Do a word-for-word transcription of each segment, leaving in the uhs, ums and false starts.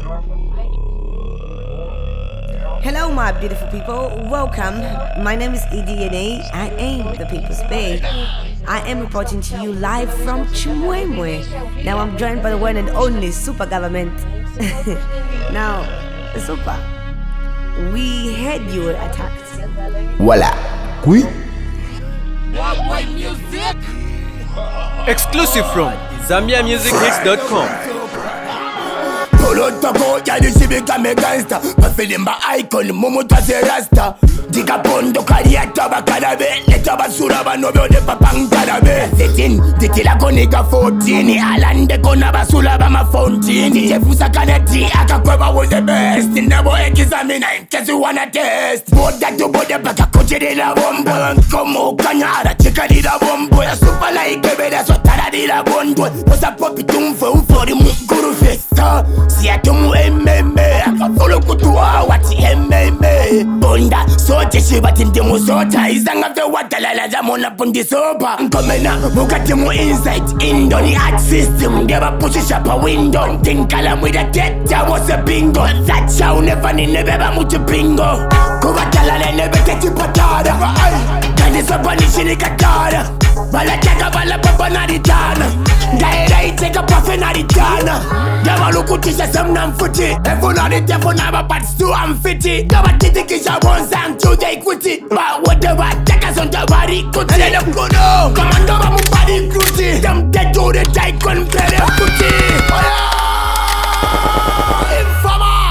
Hello, my beautiful people. Welcome. My name is E D N A. I am the People's Bay. I am reporting to you live from Chimwemwe. Now I'm joined by the one and only Super Government. Now, Super, we heard you were attacked. Voila. Oui. Exclusive from Zambia Music Hits dot com. Polo toko ya di sibika me gangsta. Mafilimba icon mumu twase rasta. Dika pondo kariya toba karabe. Letoba suraba nobyo de papang karabe. Setin, ditila koniga fourteen. Alande kona basula ba ma fountain. Jefusa kaneti akakweba was the best. Nebo ekizamina in case you wanna test. Boda to boda baka kochiri la bombo. Komo kanyara chikari la bombo. Ya super like bebe da sotara di la bondo. Osa popi tumfe ufori mukuru festa. Si atumu ememe. Akafolo kutuwa wati ememe. Bonda sote shibati ndimu sota. Izanga fe watalala jamona pundi sopa. Nkomena mukati mu insight. Indo ni art system. Ndeba pushisha pa window. Tinkala mwida teta was a bingo. That's how never ni nebeba mutu bingo. Kubatala le nebeke tipatada. Kandi sopa nishini katada. Bala chaka bala papa na ritana. Daira iteka pafe na ritana. Dema lukutisha semna mfuti. Efu na ritefu na bapats tu amfiti. Dema titikisha bonzang to the equity. Ba whatever teka sonta bari kuti. Ele de kuno Komando ba mubadi kuti. Dem te to the taikon pere kuti. Oya Infama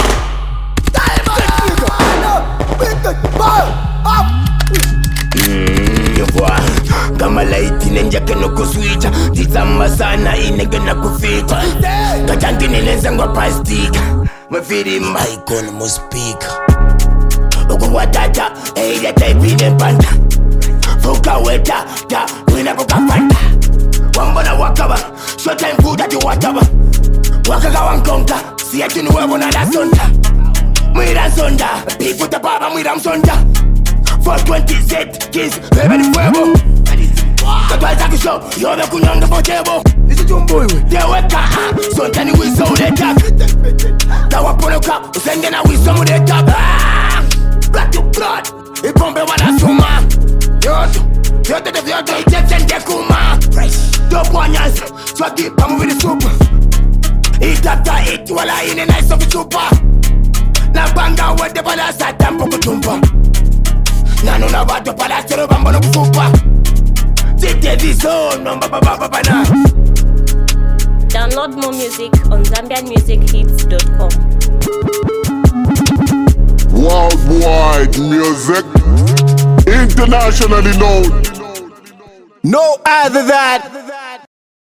kama laiti nenja keno kuswitcha. Tizama sana inenge na kufita. Kajangi nilenza ngwa pastika. Mafiri maikon muspika. Uku watata eida taipine panda. Fuka weta ta wina kuka panda. Wambona wakaba so time food ati wataba. Wakaga wankonka siya tunu wewo na la sonda. Mwira sonda pifuta baba mwira msonda. four twenty Z kiss bebe ni fuego. Katwaza kisho yobe kunyonga potebo. Nisi jumbo iwe deweka sonta ni wiso uleta. Tawaponoka usenge na wiso muleta. Blood to blood ipombe wana suma. Yoto yote de vyoto ijetsende kuma. Dope wanyas swagi pamu vili super. Itata iti wala ine na isofi super. Na banga wede pala sata mpuku tumpa. Nano na bato pala sero bambono kufupa. Tite viso no baba baba bana. Download more music on Zambian Music Hits dot com. Worldwide music, internationally known. No other than